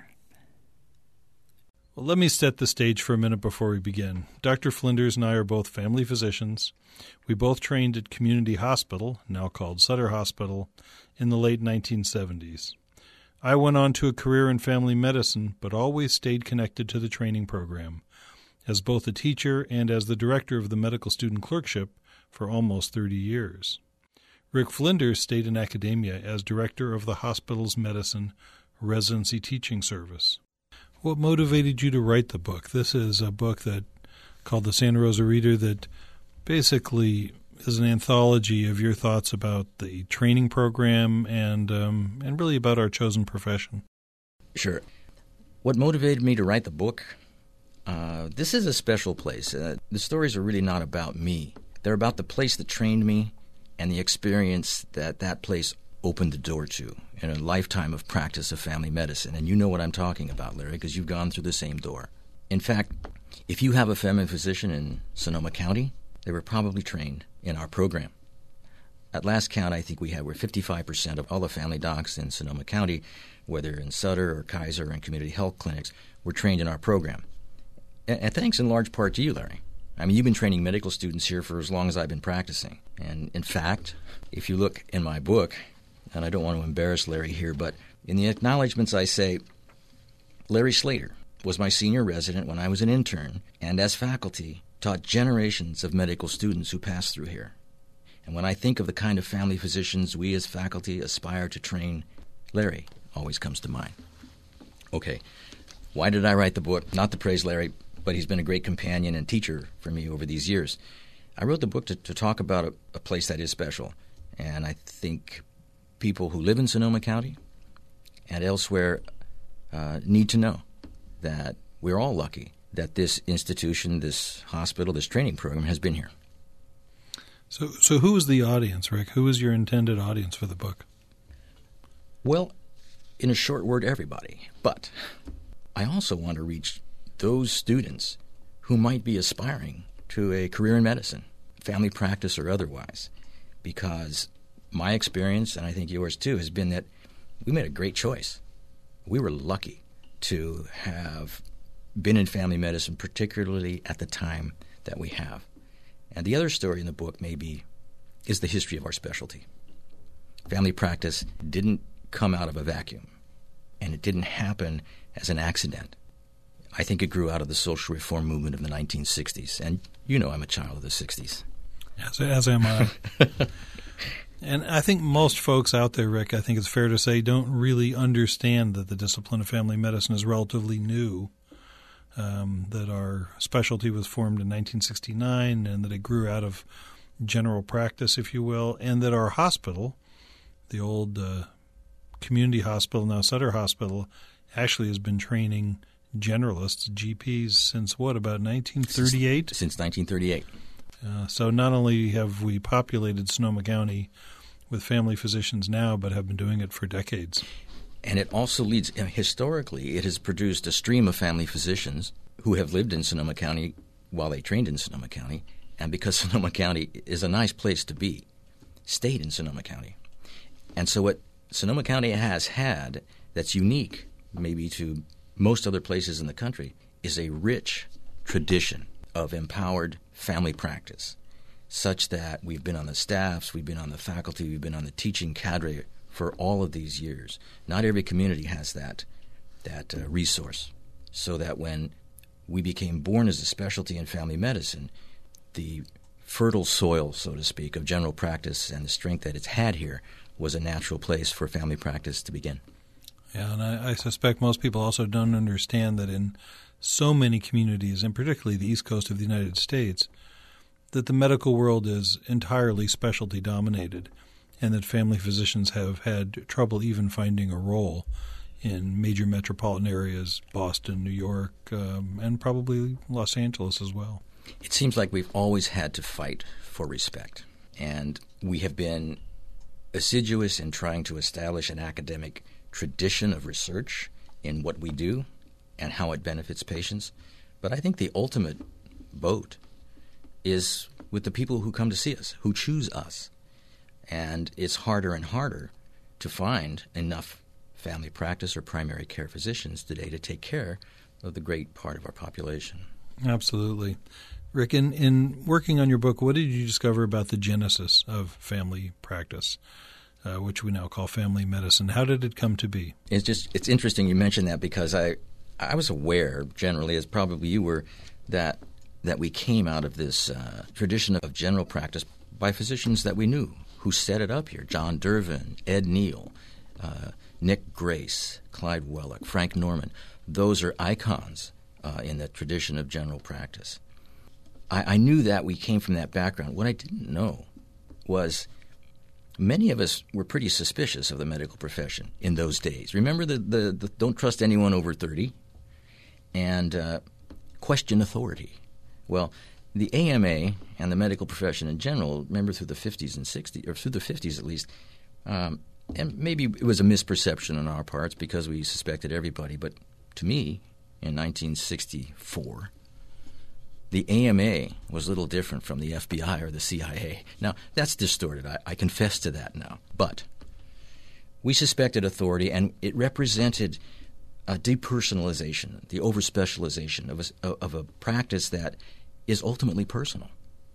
Well, let me set the stage for a minute before we begin. Doctor Flinders and I are both family physicians. We both trained at Community Hospital, now called Sutter Hospital, in the late nineteen seventies. I went on to a career in family medicine, but always stayed connected to the training program, as both a teacher and as the director of the medical student clerkship for almost thirty years. Rick Flinders stayed in academia as director of the hospital's medicine residency teaching service. What motivated you to write the book? This is a book that called The Santa Rosa Reader that basically is an anthology of your thoughts about the training program and um, and really about our chosen profession. Sure. What motivated me to write the book? Uh, this is a special place. Uh, the stories are really not about me. They're about the place that trained me and the experience that that place opened the door to in a lifetime of practice of family medicine. And you know what I'm talking about, Larry, because you've gone through the same door. In fact, if you have a family physician in Sonoma County, they were probably trained in our program. At last count, I think we had, we're fifty-five percent of all the family docs in Sonoma County, whether in Sutter or Kaiser and community health clinics, were trained in our program. And, and thanks in large part to you, Larry. I mean, you've been training medical students here for as long as I've been practicing. And in fact, if you look in my book, and I don't want to embarrass Larry here, but in the acknowledgments I say, Larry Slater was my senior resident when I was an intern, and as faculty, taught generations of medical students who passed through here. And when I think of the kind of family physicians we as faculty aspire to train, Larry always comes to mind. Okay, why did I write the book? Not to praise Larry, but he's been a great companion and teacher for me over these years. I wrote the book to, to talk about a, a place that is special, and I think people who live in Sonoma County and elsewhere uh, need to know that we're all lucky that this institution, this hospital, this training program has been here. So so who is the audience, Rick? Who is your intended audience for the book? Well, in a short word, everybody. But I also want to reach those students who might be aspiring to a career in medicine, family practice or otherwise, because my experience, and I think yours too, has been that we made a great choice. We were lucky to have been in family medicine, particularly at the time that we have. And the other story in the book maybe is the history of our specialty. Family practice didn't come out of a vacuum, and it didn't happen as an accident. I think it grew out of the social reform movement of the nineteen sixties, and you know I'm a child of the sixties. As, as am I. And I think most folks out there, Rick, I think it's fair to say, don't really understand that the discipline of family medicine is relatively new, um, that our specialty was formed in nineteen sixty-nine and that it grew out of general practice, if you will, and that our hospital, the old uh, community hospital, now Sutter Hospital, actually has been training generalists, G Ps, since what, about nineteen thirty-eight? Since, since nineteen thirty-eight. Uh, so not only have we populated Sonoma County with family physicians now, but have been doing it for decades. And it also leads, historically, it has produced a stream of family physicians who have lived in Sonoma County while they trained in Sonoma County, and because Sonoma County is a nice place to be, stayed in Sonoma County. And so what Sonoma County has had that's unique, maybe to most other places in the country, is a rich tradition of empowered family practice, such that we've been on the staffs, we've been on the faculty, we've been on the teaching cadre for all of these years. Not every community has that that uh, resource, so that when we became born as a specialty in family medicine, the fertile soil, so to speak, of general practice and the strength that it's had here was a natural place for family practice to begin. Yeah, and I, I suspect most people also don't understand that in so many communities, and particularly the East Coast of the United States, that the medical world is entirely specialty dominated, and that family physicians have had trouble even finding a role in major metropolitan areas, Boston, New York, um, and probably Los Angeles as well. It seems like we've always had to fight for respect, and we have been assiduous in trying to establish an academic tradition of research in what we do and how it benefits patients. But I think the ultimate vote is with the people who come to see us, who choose us. And it's harder and harder to find enough family practice or primary care physicians today to take care of the great part of our population. Absolutely. Rick, in, in working on your book, what did you discover about the genesis of family practice, uh, which we now call family medicine? How did it come to be? It's just it's interesting you mentioned that, because I I was aware, generally, as probably you were, that that we came out of this uh, tradition of general practice by physicians that we knew who set it up here: John Dervin, Ed Neal, uh, Nick Grace, Clyde Wellock, Frank Norman. Those are icons uh, in the tradition of general practice. I, I knew that we came from that background. What I didn't know was many of us were pretty suspicious of the medical profession in those days. Remember the, the, the don't trust anyone over thirty and uh, question authority. Well, the A M A and the medical profession in general, remember through the fifties and sixties, or through the fifties at least, um, and maybe it was a misperception on our parts because we suspected everybody, but to me, in nineteen sixty-four, the A M A was a little different from the F B I or the C I A. Now, that's distorted. I, I confess to that now. But we suspected authority, and it represented a depersonalization, the overspecialization of a, of a practice that is ultimately personal.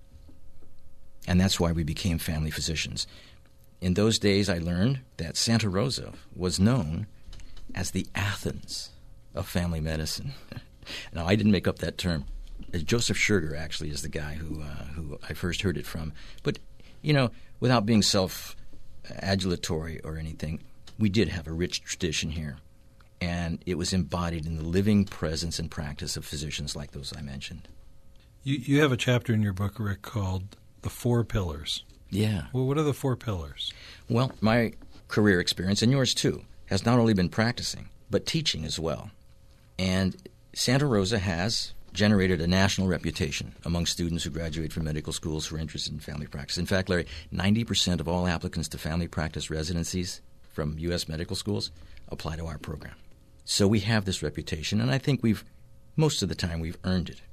And that's why we became family physicians. In those days, I learned that Santa Rosa was known as the Athens of family medicine. Now, I didn't make up that term. Joseph Scherger actually is the guy who uh, who I first heard it from. But, you know, without being self-adulatory or anything, we did have a rich tradition here. And it was embodied in the living presence and practice of physicians like those I mentioned. You, you have a chapter in your book, Rick, called The Four Pillars. Yeah. Well, what are the four pillars? Well, my career experience, and yours too, has not only been practicing, but teaching as well. And Santa Rosa has generated a national reputation among students who graduate from medical schools who are interested in family practice. In fact, Larry, ninety percent of all applicants to family practice residencies from U S medical schools apply to our program. So we have this reputation, and I think we've, most of the time, we've earned it.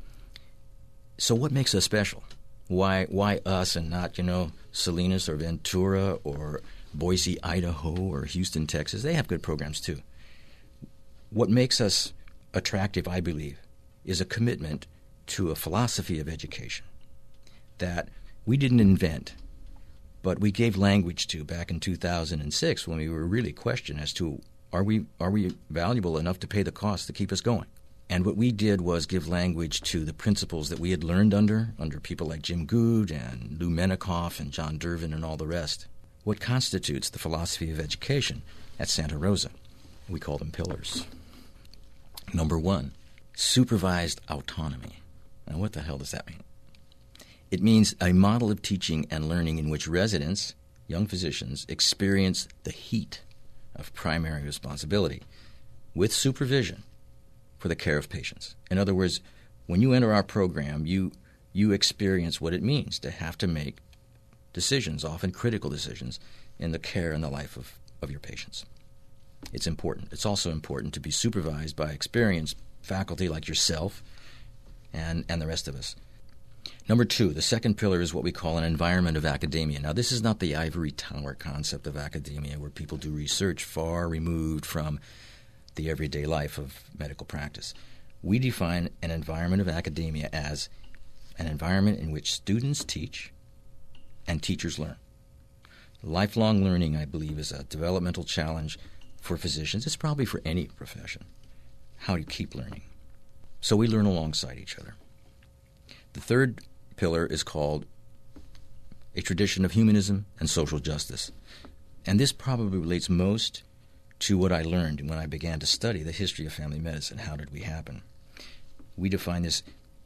So what makes us special? Why why us and not, you know, Salinas or Ventura or Boise, Idaho or Houston, Texas? They have good programs too. What makes us attractive, I believe, is a commitment to a philosophy of education that we didn't invent, but we gave language to back in two thousand six when we were really questioned as to are we are we valuable enough to pay the cost to keep us going. And what we did was give language to the principles that we had learned under, under people like Jim Good and Lou Menikoff and John Dervin and all the rest. What constitutes the philosophy of education at Santa Rosa? We call them pillars. Number one, supervised autonomy. Now, what the hell does that mean? It means a model of teaching and learning in which residents, young physicians, experience the heat of primary responsibility with supervision for the care of patients. In other words, when you enter our program, you you experience what it means to have to make decisions, often critical decisions, in the care and the life of, of your patients. It's important. It's also important to be supervised by experienced faculty like yourself and, and the rest of us. Number two, the second pillar is what we call an environment of academia. Now, this is not the ivory tower concept of academia where people do research far removed from the everyday life of medical practice. We define an environment of academia as an environment in which students teach and teachers learn. Lifelong learning, I believe, is a developmental challenge for physicians. It's probably for any profession. How do you keep learning? So we learn alongside each other. The third pillar is called a tradition of humanism and social justice. And this probably relates most to what I learned when I began to study the history of family medicine. How did we happen? We define this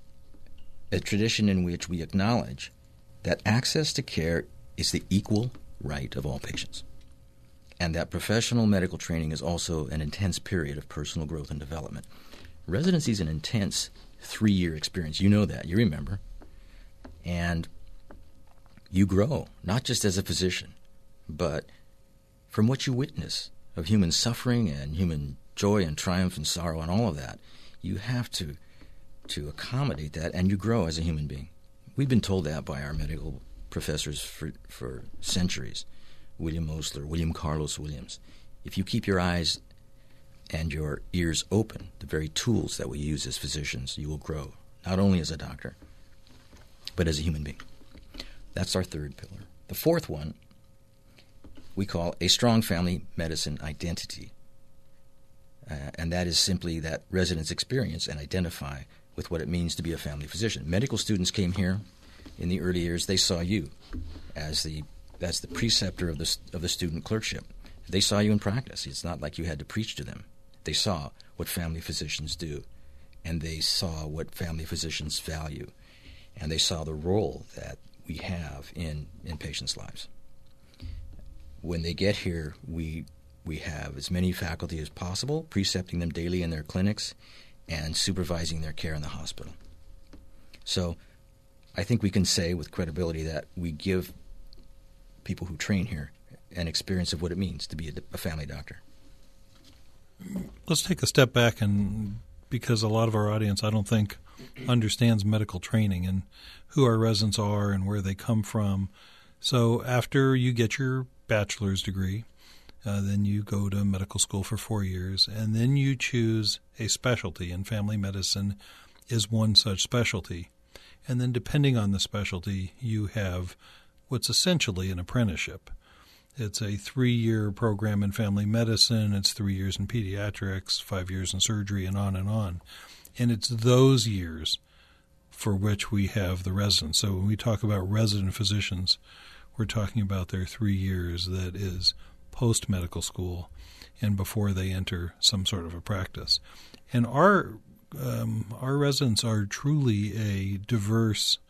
a tradition in which we acknowledge that access to care is the equal right of all patients, and that professional medical training is also an intense period of personal growth and development. Residency is an intense three-year experience. You know that. You remember. And you grow, not just as a physician, but from what you witness of human suffering and human joy and triumph and sorrow and all of that. You have to to accommodate that, and you grow as a human being. We've been told that by our medical professors for, for centuries, William Osler, William Carlos Williams. If you keep your eyes and your ears open, the very tools that we use as physicians, you will grow, not only as a doctor, but as a human being. That's our third pillar. The fourth one we call a strong family medicine identity, uh, and that is simply that residents experience and identify with what it means to be a family physician. Medical students came here in the early years. They saw you as the that's the preceptor of the of the student clerkship. They saw you in practice. It's not like you had to preach to them. They saw what family physicians do, and they saw what family physicians value, and they saw the role that we have in, in patients' lives. When they get here, we we have as many faculty as possible, precepting them daily in their clinics and supervising their care in the hospital. So I think we can say with credibility that we give people who train here an experience of what it means to be a, a family doctor. Let's take a step back, and because a lot of our audience, I don't think, understands medical training and who our residents are and where they come from. So after you get your bachelor's degree, uh, then you go to medical school for four years, and then you choose a specialty, and family medicine is one such specialty. And then depending on the specialty, you have what's essentially an apprenticeship. It's a three-year program in family medicine. It's three years in pediatrics, five years in surgery, and on and on. And it's those years for which we have the residents. So when we talk about resident physicians, we're talking about their three years that is post-medical school and before they enter some sort of a practice. And our um, our residents are truly a diverse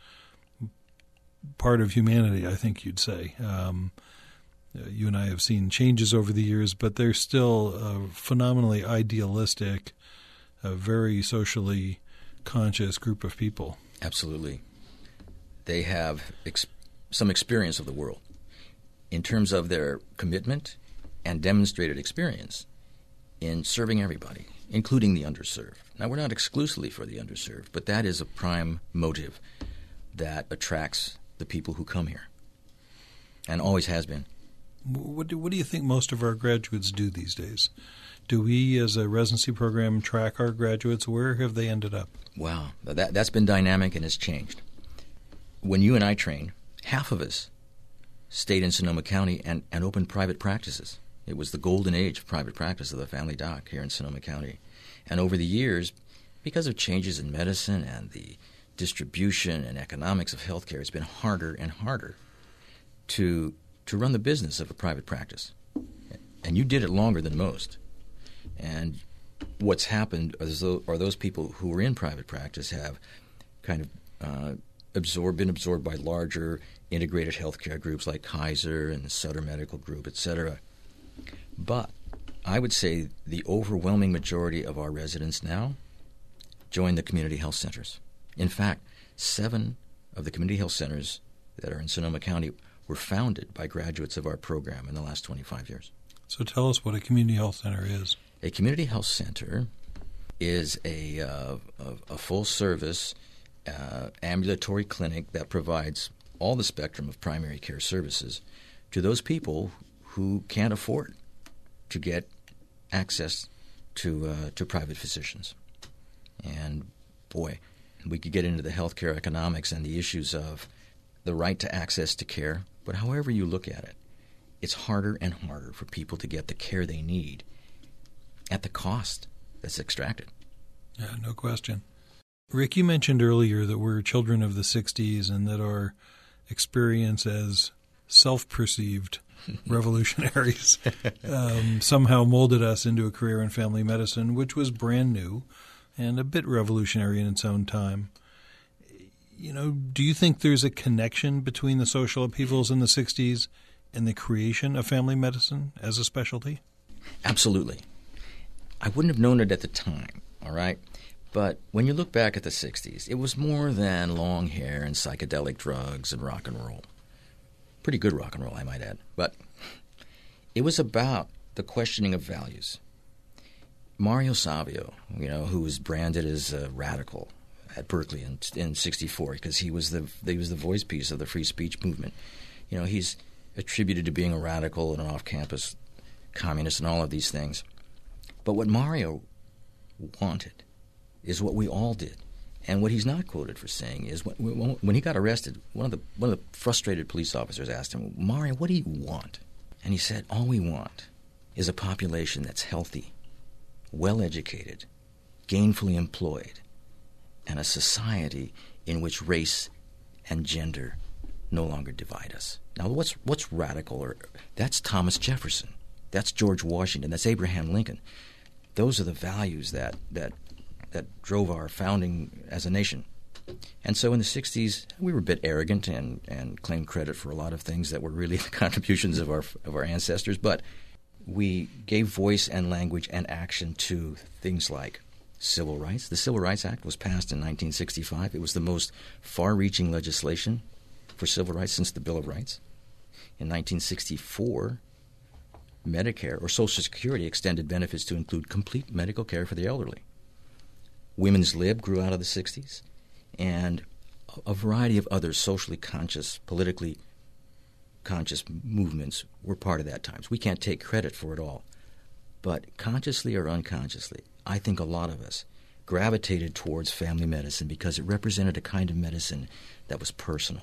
part of humanity, I think you'd say. Um, you and I have seen changes over the years, but they're still a phenomenally idealistic, a very socially conscious group of people. Absolutely. They have ex- some experience of the world in terms of their commitment and demonstrated experience in serving everybody, including the underserved. Now, we're not exclusively for the underserved, but that is a prime motive that attracts the people who come here, and always has been. What do, what do you think most of our graduates do these days? Do we, as a residency program, track our graduates? Where have they ended up? Wow, that, that's been dynamic and has changed. When you and I trained, half of us stayed in Sonoma County and, and opened private practices. It was the golden age of private practice of the family doc here in Sonoma County. And over the years, because of changes in medicine and the distribution and economics of healthcare, it's been harder and harder to to run the business of a private practice. And you did it longer than most. And what's happened is those, are those people who are in private practice have kind of uh, absorbed, been absorbed by larger integrated healthcare groups like Kaiser and the Sutter Medical Group, et cetera. But I would say the overwhelming majority of our residents now join the community health centers. In fact, seven of the community health centers that are in Sonoma County were founded by graduates of our program in the last twenty-five years. So tell us what a community health center is. A community health center is a, uh, a, a full-service uh, ambulatory clinic that provides all the spectrum of primary care services to those people who can't afford to get access to uh, to private physicians. And boy, we could get into the healthcare economics and the issues of the right to access to care, but however you look at it, it's harder and harder for people to get the care they need at the cost that's extracted. Yeah, no question. Rick, you mentioned earlier that we're children of the sixties and that our experience as self-perceived revolutionaries um, somehow molded us into a career in family medicine, which was brand new and a bit revolutionary in its own time. You know, do you think there's a connection between the social upheavals in the sixties and the creation of family medicine as a specialty? Absolutely. I wouldn't have known it at the time, all right? But when you look back at the sixties, it was more than long hair and psychedelic drugs and rock and roll. Pretty good rock and roll, I might add. But it was about the questioning of values. Mario Savio, you know, who was branded as a radical, at Berkeley in in sixty-four because he was the he was the voice piece of the free speech movement. You know, he's attributed to being a radical and an off-campus communist and all of these things. But what Mario wanted is what we all did. And what he's not quoted for saying is when, when he got arrested, one of the one of the frustrated police officers asked him, "Mario, what do you want?" And he said, "All we want is a population that's healthy, well-educated, gainfully employed, and a society in which race and gender no longer divide us." Now, what's what's radical? Or that's Thomas Jefferson, that's George Washington, that's Abraham Lincoln. Those are the values that that that drove our founding as a nation. And so in the sixties, we were a bit arrogant and, and claimed credit for a lot of things that were really the contributions of our of our ancestors. But we gave voice and language and action to things like civil rights. The Civil Rights Act was passed in nineteen sixty-five. It was the most far-reaching legislation for civil rights since the Bill of Rights. In nineteen sixty-four, Medicare or Social Security extended benefits to include complete medical care for the elderly. Women's lib grew out of the sixties, and a variety of other socially conscious, politically conscious movements were part of that times. We can't take credit for it all. But consciously or unconsciously, I think a lot of us gravitated towards family medicine because it represented a kind of medicine that was personal.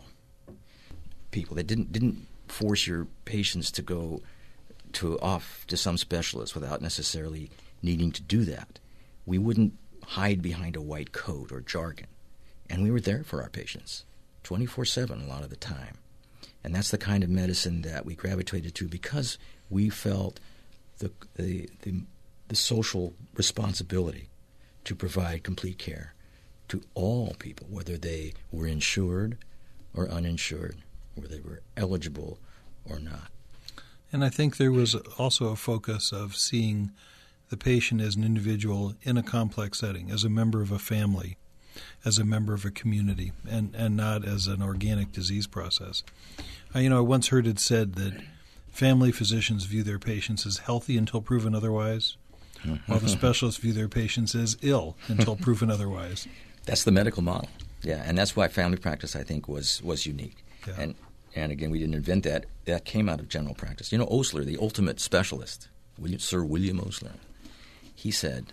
People that didn't didn't force your patients to go to off to some specialist without necessarily needing to do that. We wouldn't hide behind a white coat or jargon. And we were there for our patients twenty-four seven a lot of the time. And that's the kind of medicine that we gravitated to because we felt the the the, the social responsibility to provide complete care to all people, whether they were insured or uninsured, whether they were eligible or not. And I think there was also a focus of seeing the patient as an individual in a complex setting, as a member of a family, as a member of a community, and, and not as an organic disease process. Uh, you know, I once heard it said that family physicians view their patients as healthy until proven otherwise, while the specialists view their patients as ill until proven otherwise. That's the medical model, yeah, and that's why family practice, I think, was was unique. Yeah. And and again, we didn't invent that. That came out of general practice. You know, Osler, the ultimate specialist, William, Sir William Osler, he said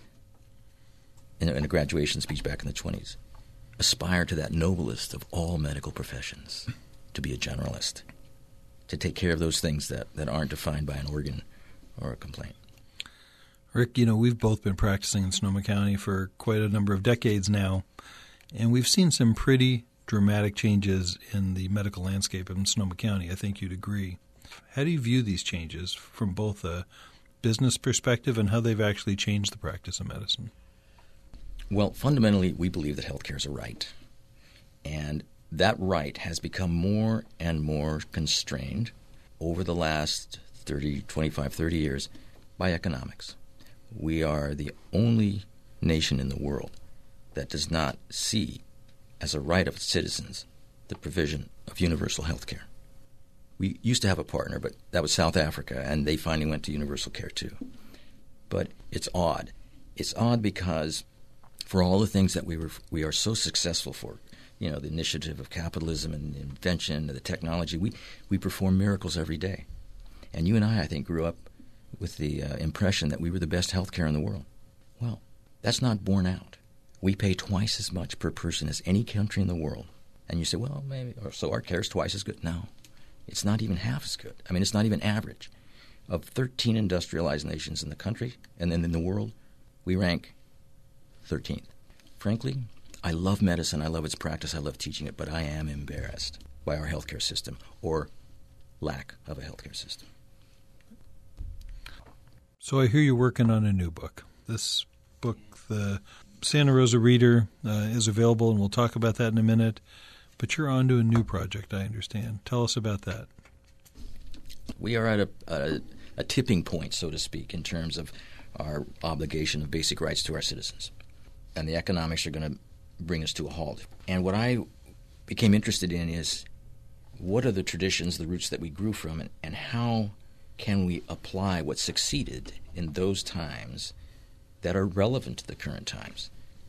in a, in a graduation speech back in the twenties, aspire to that noblest of all medical professions, to be a generalist, to take care of those things that, that aren't defined by an organ or a complaint. Rick, you know, we've both been practicing in Sonoma County for quite a number of decades now, and we've seen some pretty dramatic changes in the medical landscape in Sonoma County. I think you'd agree. How do you view these changes from both a business perspective and how they've actually changed the practice of medicine? Well, fundamentally, we believe that healthcare is a right, and that right has become more and more constrained over the last thirty, twenty-five, thirty years by economics. We are the only nation in the world that does not see as a right of its citizens the provision of universal health care. We used to have a partner, but that was South Africa, and they finally went to universal care too. But it's odd. It's odd because for all the things that we were we are so successful for, you know, the initiative of capitalism and the invention and the technology, we, we perform miracles every day. And you and I, I think, grew up with the uh, impression that we were the best healthcare in the world. Well, that's not borne out. We pay twice as much per person as any country in the world. And you say, well, maybe, or so our care is twice as good. No, it's not even half as good. I mean, it's not even average. Of thirteen industrialized nations in the country and then in the world, we rank thirteenth. Frankly, I love medicine. I love its practice. I love teaching it. But I am embarrassed by our healthcare system or lack of a healthcare system. So I hear you're working on a new book. This book, the Santa Rosa Reader, uh, is available, and we'll talk about that in a minute. But you're on to a new project, I understand. Tell us about that. We are at a, a, a tipping point, so to speak, in terms of our obligation of basic rights to our citizens. And the economics are going to bring us to a halt. And what I became interested in is what are the traditions, the roots that we grew from, and, and how can we apply what succeeded in those times that are relevant to the current times?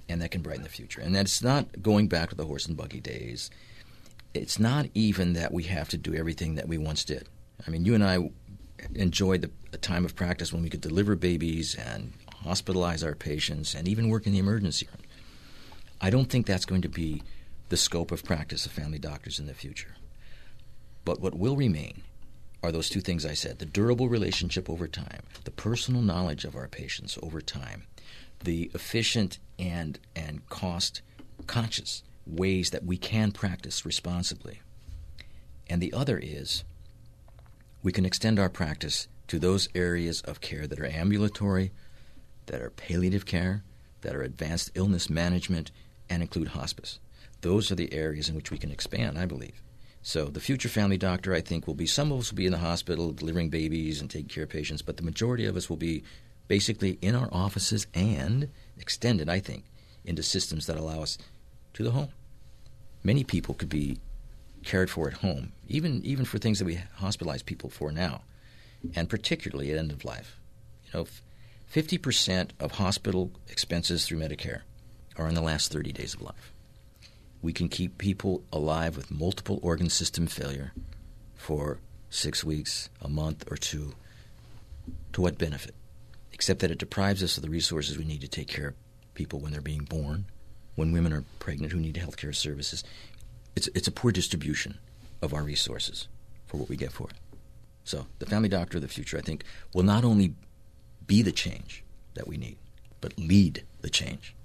and that can brighten the future. And that's not going back to the horse and buggy days. It's not even that we have to do everything that we once did. I mean, you and I enjoyed the, the time of practice when we could deliver babies and hospitalize our patients and even work in the emergency room. I don't think that's going to be the scope of practice of family doctors in the future. But what will remain are those two things I said, the durable relationship over time, the personal knowledge of our patients over time, the efficient and, and cost-conscious ways that we can practice responsibly. And the other is we can extend our practice to those areas of care that are ambulatory, that are palliative care, that are advanced illness management, and include hospice. Those are the areas in which we can expand, I believe. So the future family doctor, I think, will be, some of us will be in the hospital delivering babies and taking care of patients, but the majority of us will be basically in our offices and extended, I think, into systems that allow us to the home. Many people could be cared for at home, even even for things that we hospitalize people for now, and particularly at end of life. You know, fifty percent of hospital expenses through Medicare are in the last thirty days of life. We can keep people alive with multiple organ system failure for six weeks, a month, or two. To what benefit? Except that it deprives us of the resources we need to take care of people when they're being born, when women are pregnant who need health care services. It's, it's a poor distribution of our resources for what we get for it. So the family doctor of the future, I think, will not only be the change that we need, but lead the change.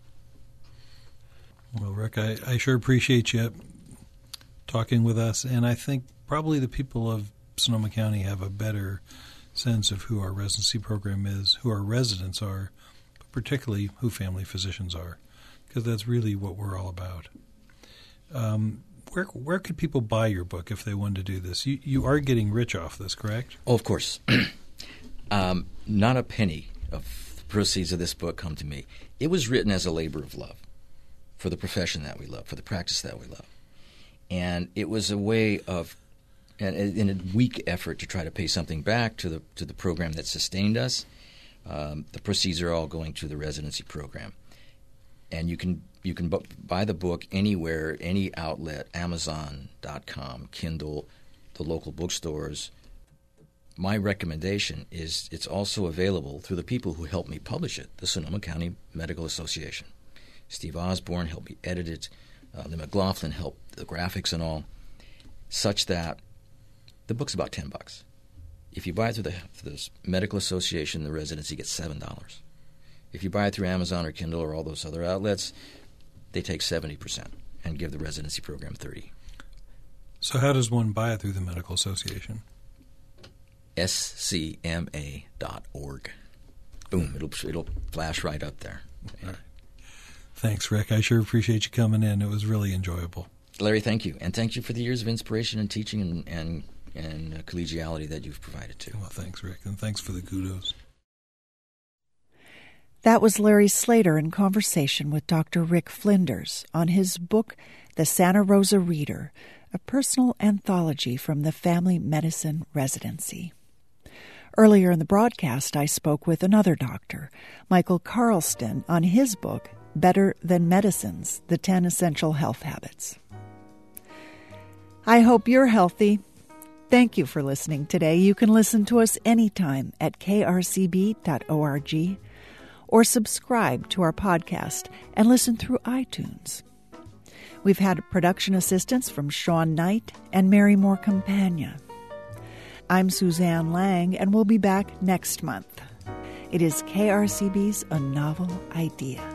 Well, Rick, I, I sure appreciate you talking with us, and I think probably the people of Sonoma County have a better sense of who our residency program is, who our residents are, but particularly who family physicians are, because that's really what we're all about. Um, where where could people buy your book if they wanted to do this? You you are getting rich off this, correct? Oh, of course. um, not a penny of the proceeds of this book come to me. It was written as a labor of love for the profession that we love, for the practice that we love. And it was a way of, in a weak effort to try to pay something back to the to the program that sustained us. Um, the proceeds are all going to the residency program. And you can you can bu- buy the book anywhere, any outlet, Amazon dot com, Kindle, the local bookstores. My recommendation is it's also available through the people who helped me publish it, the Sonoma County Medical Association. Steve Osborne helped me edit it. Uh, Lee McLaughlin helped the graphics and all, such that the book's about ten bucks. If you buy it through the, through the Medical Association, the residency gets seven dollars. If you buy it through Amazon or Kindle or all those other outlets, they take seventy percent and give the residency program thirty percent. So how does one buy it through the Medical Association? S C M A dot org. Boom, it'll it'll flash right up there. All right. Thanks, Rick. I sure appreciate you coming in. It was really enjoyable. Larry, thank you. And thank you for the years of inspiration and teaching and, and, and uh, collegiality that you've provided too. Well, thanks, Rick. And thanks for the kudos. That was Larry Slater in conversation with Doctor Rick Flinders on his book, The Santa Rosa Reader, a personal anthology from the Family Medicine Residency. Earlier in the broadcast, I spoke with another doctor, Michael Carlston, on his book, Better Than Medicines, The ten Essential Health Habits. I hope you're healthy. Thank you for listening today. You can listen to us anytime at k r c b dot org or subscribe to our podcast and listen through iTunes. We've had production assistance from Sean Knight and Mary Moore Campagna. I'm Suzanne Lang, and we'll be back next month. It is K R C B's A Novel Idea.